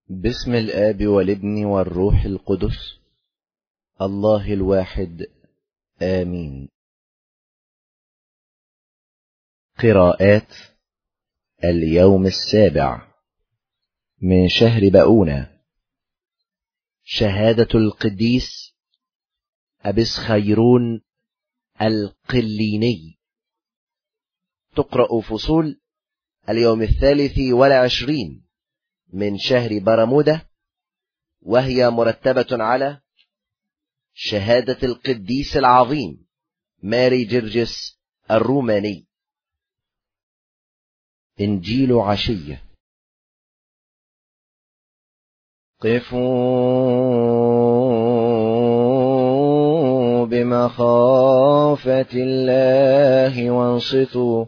باسم الآب والابن والروح القدس الله الواحد آمين. قراءات اليوم 7 من شهر بؤونة. شهادة القديس أبسخيرون القليني. تقرأ فصول اليوم 23 من شهر برمودة، وهي مرتبة على شهادة القديس العظيم ماري جرجس الروماني. إنجيل عشية. قفوا بمخافة الله وانصتوا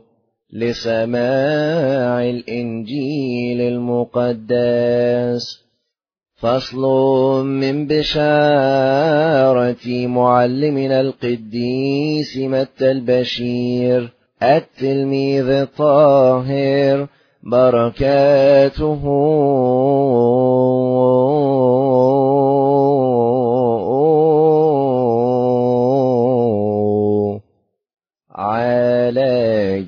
لسماع الإنجيل المقدس. فصل من بشارة معلمنا القديس متى البشير التلميذ الطاهر، بركاته على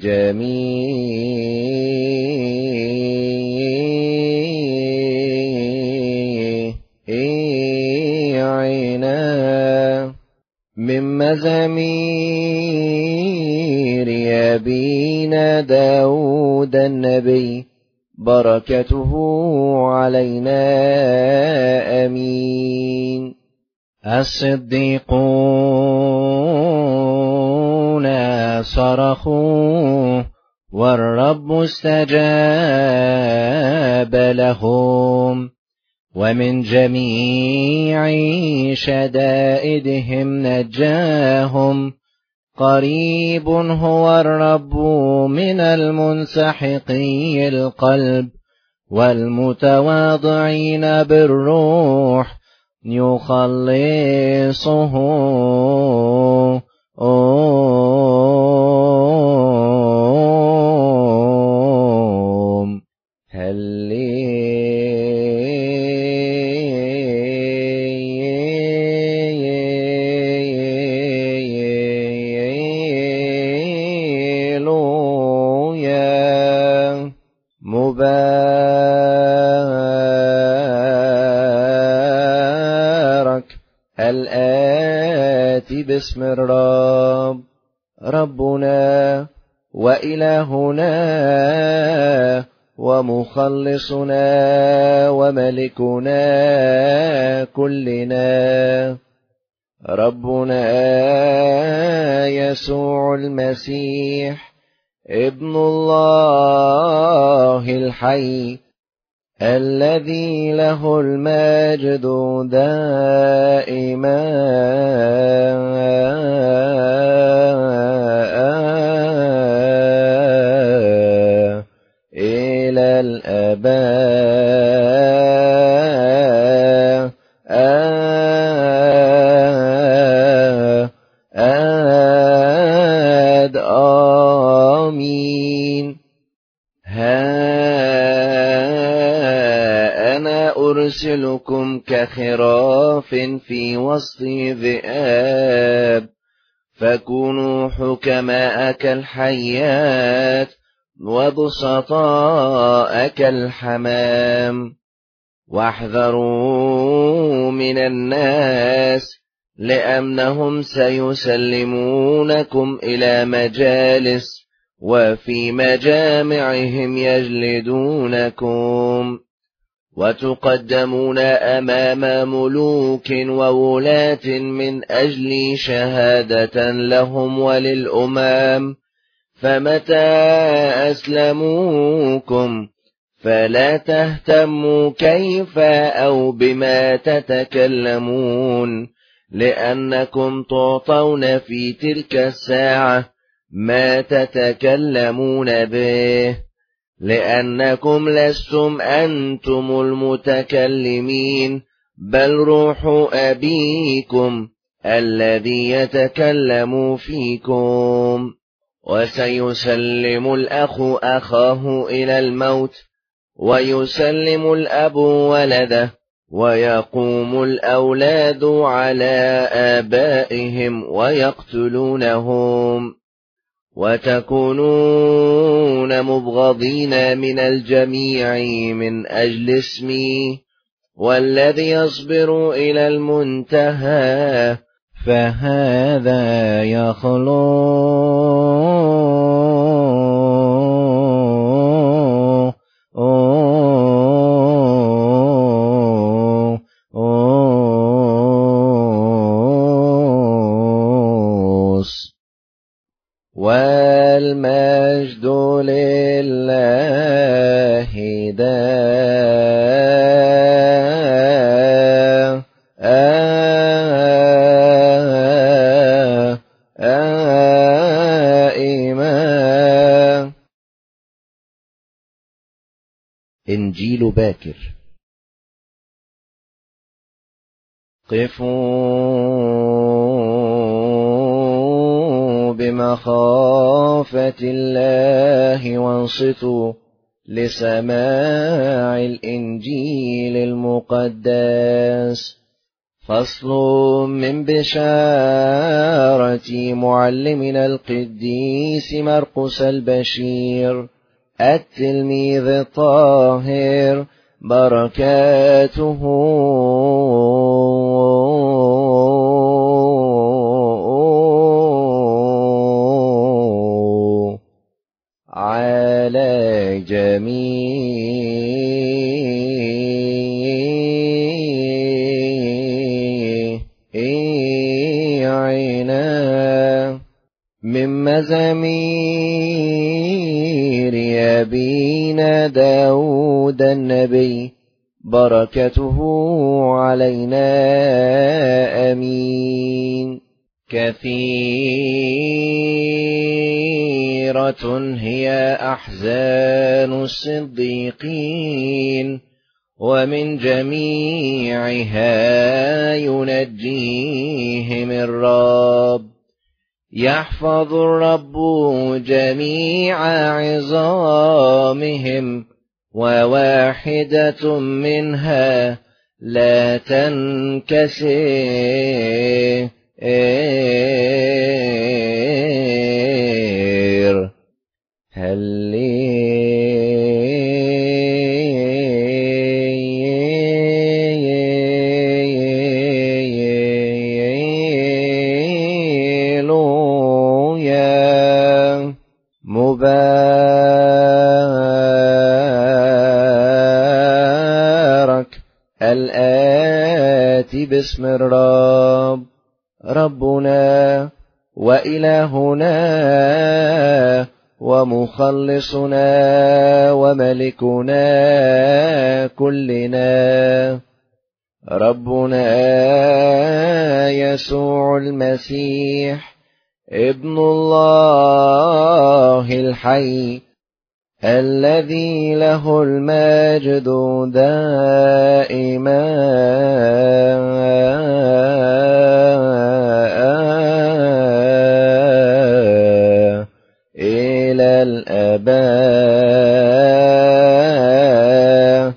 جميعنا. من مزامير أبينا داود النبي، بركته علينا آمين. الصديقون صرخوا والرب استجاب لهم، ومن جميع شدائدهم نجاهم. قريب هو الرب من المنسحقي القلب والمتواضعين بالروح يخلصهم. مبارك الآتي باسم الرب، ربنا وإلهنا ومخلصنا وملكنا كلنا، ربنا يسوع المسيح ابن الله الحي، الذي له المجد دائما إلى الآباء آمين. أنا أرسلكم كخراف في وسط ذئاب، فكونوا حكماء كالحيات وبسطاء كالحمام. واحذروا من الناس، لأنهم سيسلمونكم إلى مجالس، وفي مجامعهم يجلدونكم، وتقدمون أمام ملوك وولاة من أجل شهادة لهم وللأمم. فمتى أسلموكم فلا تهتموا كيف أو بما تتكلمون، لأنكم تعطون في تلك الساعة ما تتكلمون به، لأنكم لستم أنتم المتكلمين، بل روح أبيكم الذي يتكلم فيكم. وسيسلم الأخ أخاه إلى الموت، ويسلم الأب ولده، ويقوم الأولاد على آبائهم ويقتلونهم، وتكونون مبغضين من الجميع من أجل اسمي، والذي يصبر إلى المنتهى فهذا يخلص. والمجد لله دائما. إنجيل باكر. قفوا بمخافة الله وانصتوا لسماع الإنجيل المقدس. فصل من بشارة معلمنا القديس مرقس البشير التلميذ الطاهر، بركاته على جميعنا. من مزامير أبينا داود النبي، بركته علينا آمين. كثيرة هي أحزان الصديقين، ومن جميعها ينجيهم الرب. يحفظ الرب جميع عظامهم، وواحدة منها لا تنكسر. هللويا. مبارك الآتي باسم الرب، ربنا وإلهنا ومخلصنا وملكنا كلنا، ربنا يسوع المسيح ابن الله الحي، الذي له المجد دائما إلى الآباء.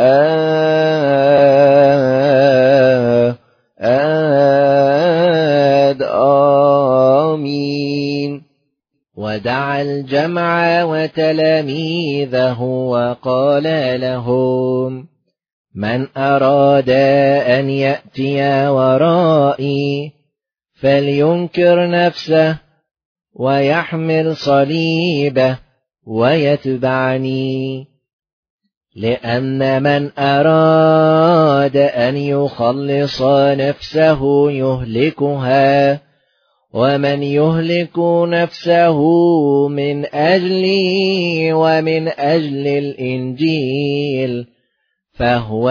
آمين. ودعا الجمع وتلاميذه وقال لهم: من أراد أن يأتي ورائي فلينكر نفسه ويحمل صليبه ويتبعني. لأن من أراد أن يخلص نفسه يهلكها، ومن يهلك نفسه من أجلي ومن أجل الإنجيل فهو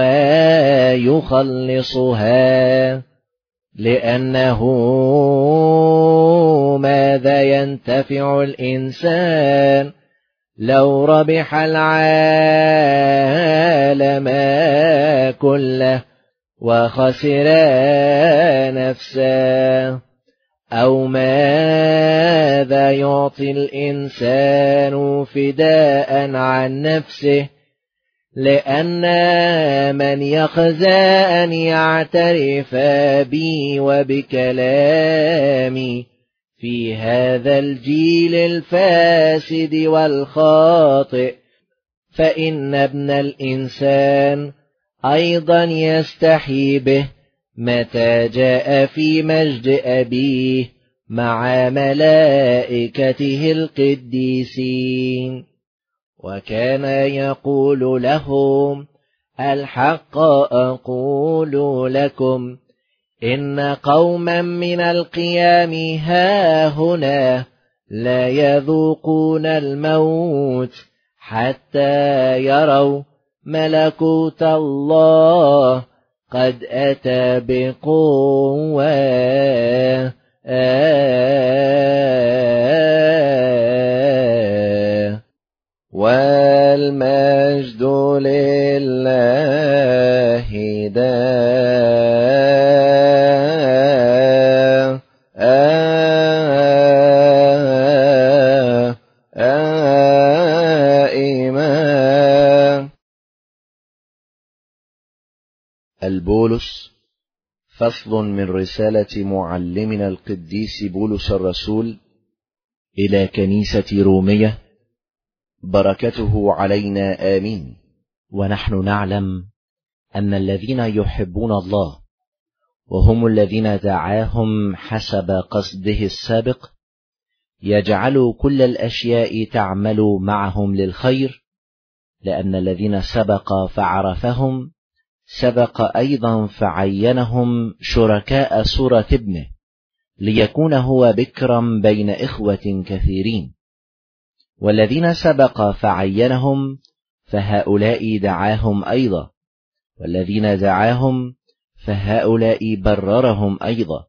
يخلصها. لأنه ماذا ينتفع الإنسان لو ربح العالم كله وخسر نفسه؟ أو ماذا يعطي الإنسان فداء عن نفسه لأن من يخزى أن يعترف بي وبكلامي في هذا الجيل الفاسد والخاطئ، فإن ابن الإنسان أيضا يستحي به متى جاء في مجد أبيه مع ملائكته القديسين. وكان يقول لهم: الحق أقول لكم إن قوما من القيام هاهنا لا يذوقون الموت حتى يروا ملكوت الله قد أتى بقوة. والمجد لله دائما. البولس، فصل من رسالة معلمنا القديس بولس الرسول إلى كنيسة رومية، بركته علينا آمين. ونحن نعلم أن الذين يحبون الله وهم الذين دعاهم حسب قصده السابق يجعل كل الأشياء تعمل معهم للخير، لأن الذين سبق فعرفهم سبق أيضا فعينهم شركاء صورة ابنه، ليكون هو بكرا بين إخوة كثيرين. والذين سبق فعينهم فهؤلاء دعاهم أيضا، والذين دعاهم فهؤلاء بررهم أيضا،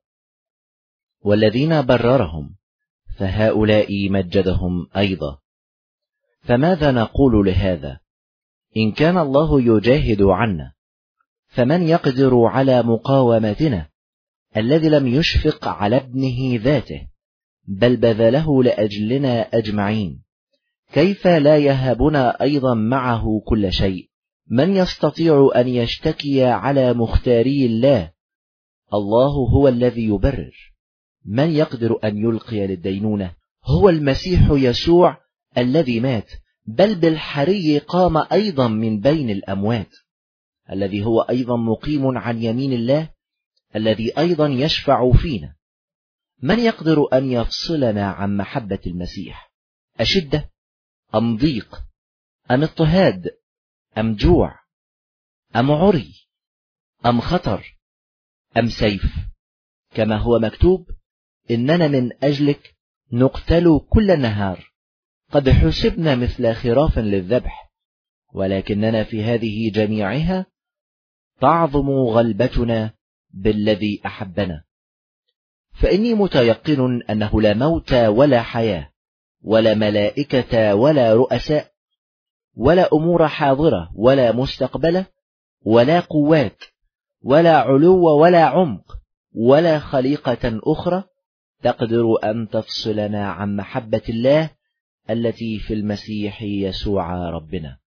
والذين بررهم فهؤلاء مجدهم أيضا. فماذا نقول لهذا؟ إن كان الله يجاهد عنا، فمن يقدر على مقاومتنا، الذي لم يشفق على ابنه ذاته بل بذله لأجلنا أجمعين؟ كيف لا يهبنا أيضا معه كل شيء؟ من يستطيع أن يشتكي على مختاري الله؟ الله هو الذي يبرر. من يقدر أن يلقي للدينونة؟ هو المسيح يسوع الذي مات، بل بالحري قام أيضا من بين الأموات، الذي هو أيضا مقيم عن يمين الله، الذي أيضا يشفع فينا. من يقدر أن يفصلنا عن محبة المسيح؟ أشدة أم ضيق أم اضطهاد أم جوع أم عري أم خطر أم سيف؟ كما هو مكتوب: إننا من أجلك نقتل كل النهار، قد حسبنا مثل خراف للذبح، ولكننا في هذه جميعها تعظم غلبتنا بالذي أحبنا. فإني متيقن أنه لا موت ولا حياة ولا ملائكة ولا رؤساء ولا أمور حاضرة ولا مستقبلة ولا قوات ولا علو ولا عمق ولا خليقة أخرى تقدر أن تفصلنا عن محبة الله التي في المسيح يسوع ربنا.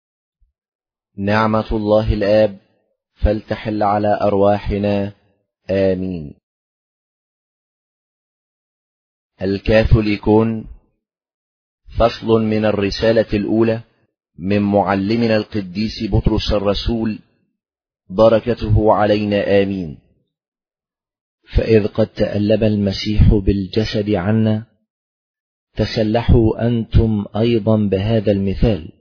نعمة الله الآب فلتحل على أرواحنا آمين. الكاثوليكون، فصل من الرسالة الأولى من معلمنا القديس بطرس الرسول، بركته علينا آمين. فإذ قد تألم المسيح بالجسد عنا، تسلحوا أنتم أيضا بهذا المثال.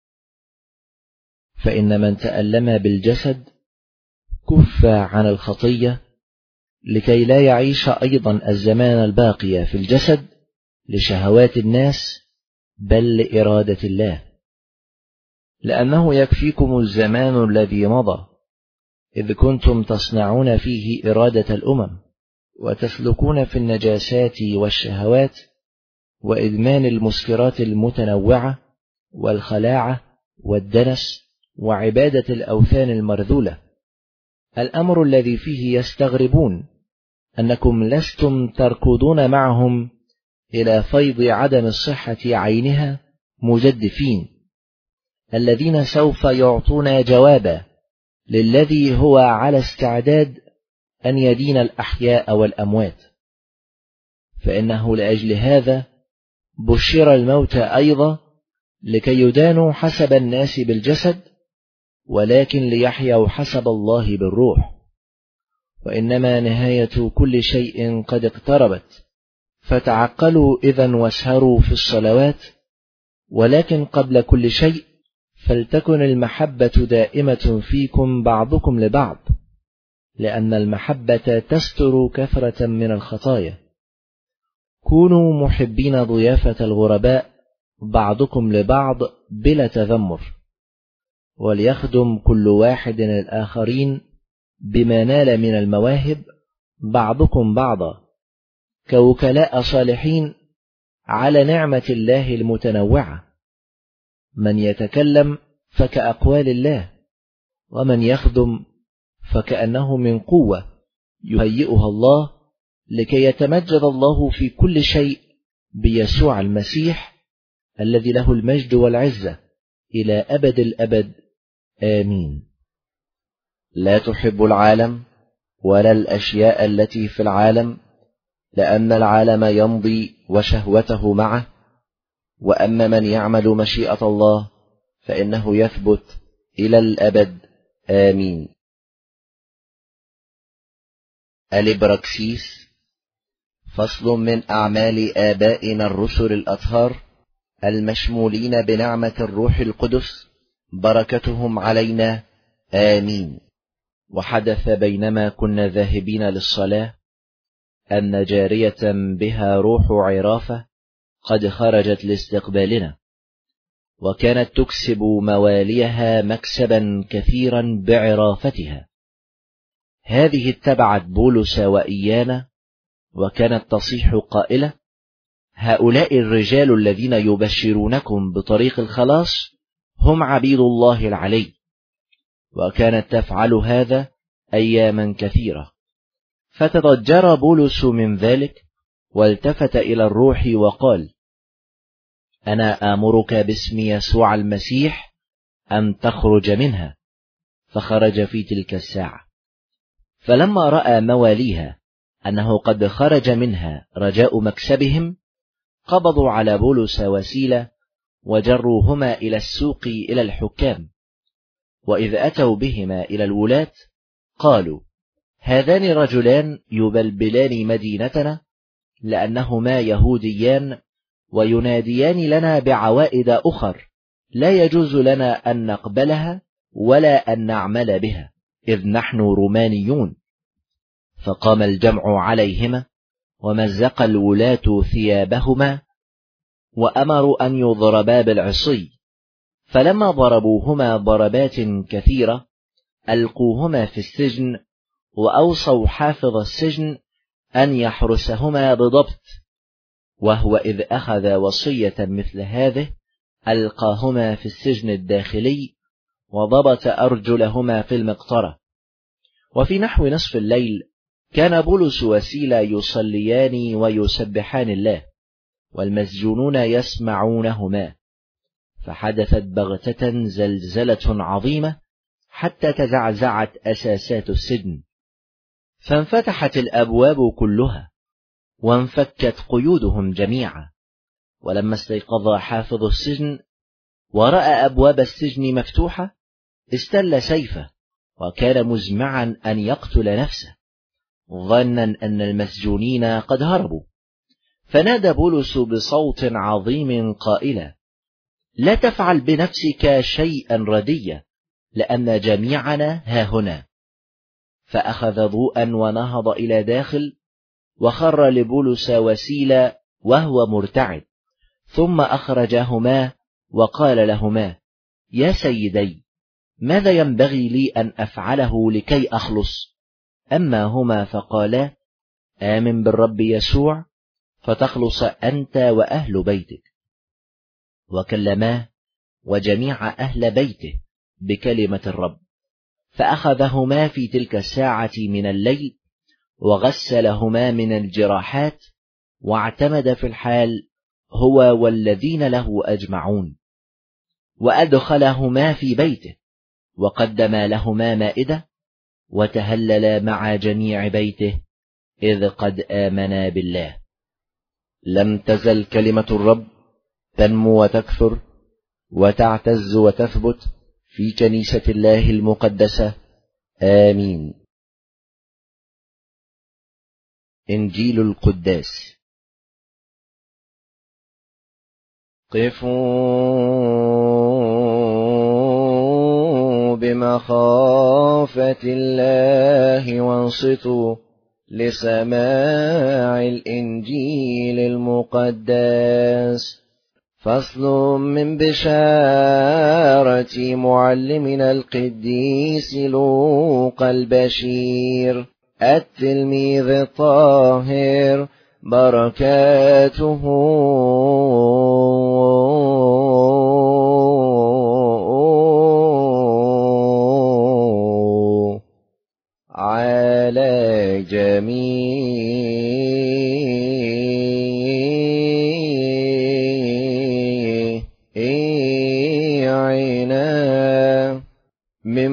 فإن من تألم بالجسد كف عن الخطية، لكي لا يعيش أيضا الزمان الباقي في الجسد لشهوات الناس، بل لإرادة الله. لأنه يكفيكم الزمان الذي مضى، إذ كنتم تصنعون فيه إرادة الأمم، وتسلكون في النجاسات والشهوات وإدمان المسكرات المتنوعة والخلاعة والدنس وعبادة الأوثان المرذولة. الأمر الذي فيه يستغربون أنكم لستم تركضون معهم إلى فيض عدم الصحة عينها مجدفين، الذين سوف يعطونا جوابا للذي هو على استعداد أن يدين الأحياء والأموات، فإنه لأجل هذا بشر الموتى أيضا لكي يدانوا حسب الناس بالجسد، ولكن ليحيوا حسب الله بالروح. وإنما نهاية كل شيء قد اقتربت، فتعقلوا إذن واسهروا في الصلوات. ولكن قبل كل شيء فلتكن المحبة دائمة فيكم بعضكم لبعض، لأن المحبة تستر كثرة من الخطايا. كونوا محبين ضيافة الغرباء بعضكم لبعض بلا تذمر، وليخدم كل واحد الآخرين بما نال من المواهب بعضكم بعضا، كوكلاء صالحين على نعمة الله المتنوعة. من يتكلم فكأقوال الله، ومن يخدم فكأنه من قوة يهيئها الله، لكي يتمجد الله في كل شيء بيسوع المسيح، الذي له المجد والعزة إلى أبد الأبد. آمين. لا تحب العالم ولا الأشياء التي في العالم، لأن العالم يمضي وشهوته معه، وأما من يعمل مشيئة الله فإنه يثبت إلى الأبد. آمين. الإبراكسيس. فصل من أعمال آبائنا الرسل الأطهار المشمولين بنعمة الروح القدس، بركتهم علينا. آمين. وحدث بينما كنا ذاهبين للصلاة أن جارية بها روح عرافة قد خرجت لاستقبالنا، وكانت تكسب مواليها مكسبا كثيرا بعرافتها. هذه اتبعت بولس وإيانا، وكانت تصيح قائلة: هؤلاء الرجال الذين يبشرونكم بطريق الخلاص هم عبيد الله العلي. وكانت تفعل هذا أياما كثيرة. فتضجر بولس من ذلك، والتفت إلى الروح وقال: أنا آمرك باسم يسوع المسيح أن تخرج منها. فخرج في تلك الساعة. فلما رأى مواليها أنه قد خرج منها رجاء مكسبهم، قبضوا على بولس وسيلة وجروهما إلى السوق إلى الحكام. وإذ أتوا بهما إلى الولاة قالوا: هذان رجلان يبلبلان مدينتنا، لأنهما يهوديان، ويناديان لنا بعوائد أخر لا يجوز لنا أن نقبلها ولا أن نعمل بها، إذ نحن رومانيون. فقام الجمع عليهما، ومزق الولاة ثيابهما، وأمروا أن يضربا بالعصي. فلما ضربوهما ضربات كثيرة ألقوهما في السجن، وأوصوا حافظ السجن أن يحرسهما بضبط. وهو إذ أخذ وصية مثل هذه ألقاهما في السجن الداخلي، وضبط أرجلهما في المقطرة. وفي نحو نصف الليل كان بولس وسيلة يصليان ويسبحان الله، والمسجونون يسمعونهما. فحدثت بغتة زلزلة عظيمة، حتى تزعزعت أساسات السجن، فانفتحت الأبواب كلها، وانفكت قيودهم جميعا. ولما استيقظ حافظ السجن ورأى أبواب السجن مفتوحة، استل سيفه، وكان مزمعا أن يقتل نفسه، ظنا أن المسجونين قد هربوا. فنادى بولس بصوت عظيم قائلا: لا تفعل بنفسك شيئا رديا، لأن جميعنا هاهنا. فأخذ ضوءا ونهض إلى داخل، وخر لبولس وسيلة وهو مرتعد، ثم أخرجهما وقال لهما: يا سيدي، ماذا ينبغي لي أن أفعله لكي أخلص؟ أما هما فقالا: آمن بالرب يسوع فتخلص أنت وأهل بيتك. وكلماه وجميع أهل بيته بكلمة الرب. فأخذهما في تلك الساعة من الليل، وغسلهما من الجراحات، واعتمد في الحال هو والذين له أجمعون. وأدخلهما في بيته، وقدم لهما مائدة، وتهلل مع جميع بيته، إذ قد آمنا بالله. لم تزل كلمة الرب تنمو وتكثر وتعتز وتثبت في كنيسة الله المقدسة. آمين. إنجيل القداس. قفوا بمخافة الله وانصتوا لسماع الإنجيل المقدس. فصل من بشارة معلمنا القديس لوقا البشير التلميذ الطاهر، بركاته على جميعنا. من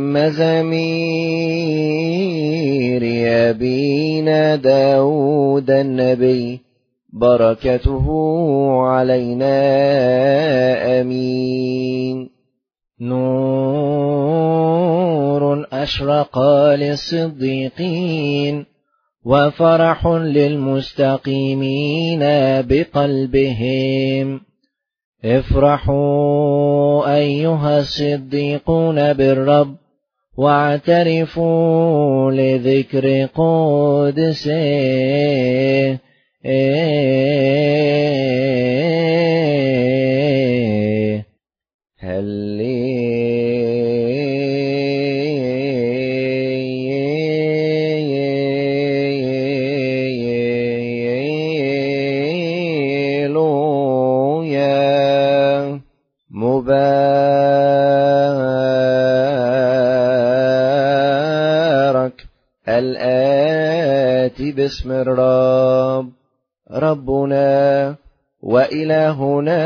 مزامير أبينا داود النبي، بركته علينا. آمين. نور أشرق للصديقين، وفرح للمستقيمين بقلبهم. افرحوا أيها الصديقون بالرب، واعترفوا لذكر قدسه. مبارك الآتي باسم الرب، ربنا وإلهنا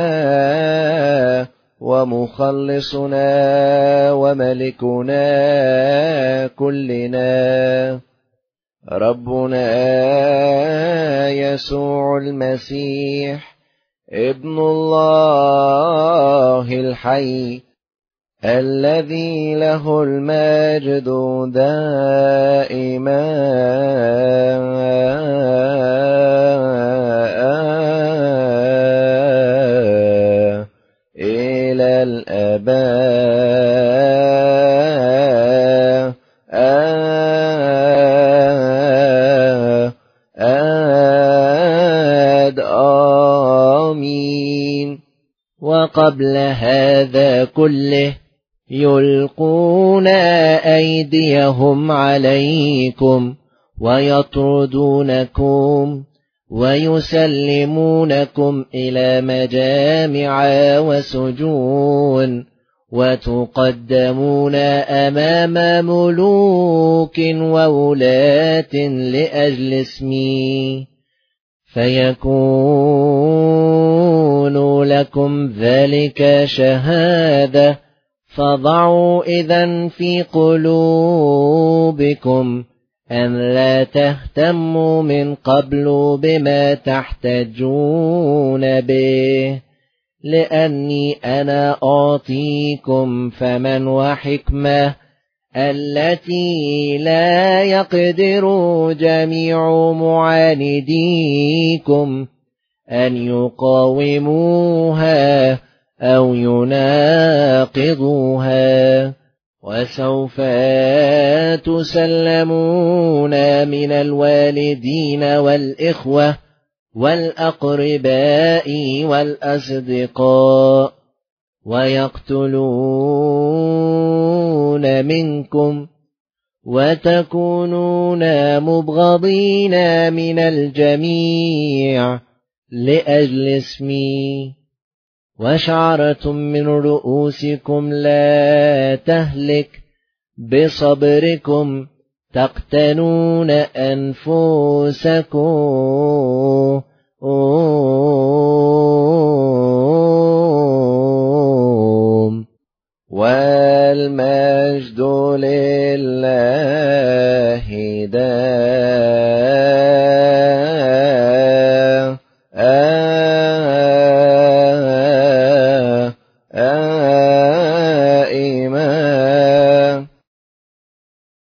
ومخلصنا وملكنا كلنا، ربنا يسوع المسيح ابن الله الحي، الذي له المجد دائما إلى الآباء. آمين. وقبل هذا كله يلقون أيديهم عليكم ويطردونكم ويسلمونكم إلى مجامع وسجون، وتقدمون أمام ملوك وولاة لأجل اسمي، فيكون لكم ذلك شهادة. فضعوا إذن في قلوبكم أن لا تهتموا من قبل بما تحتجون به، لأني أنا أعطيكم فمن وحكمة التي لا يقدر جميع معانديكم أن يقاوموها أو يناقضوها. وسوف تسلمون من الوالدين والإخوة والأقرباء والأصدقاء، ويقتلون منكم، وتكونون مبغضين من الجميع لأجل اسمي. وشعرة من رؤوسكم لا تهلك، بصبركم تقتنون أنفسكم. واحدا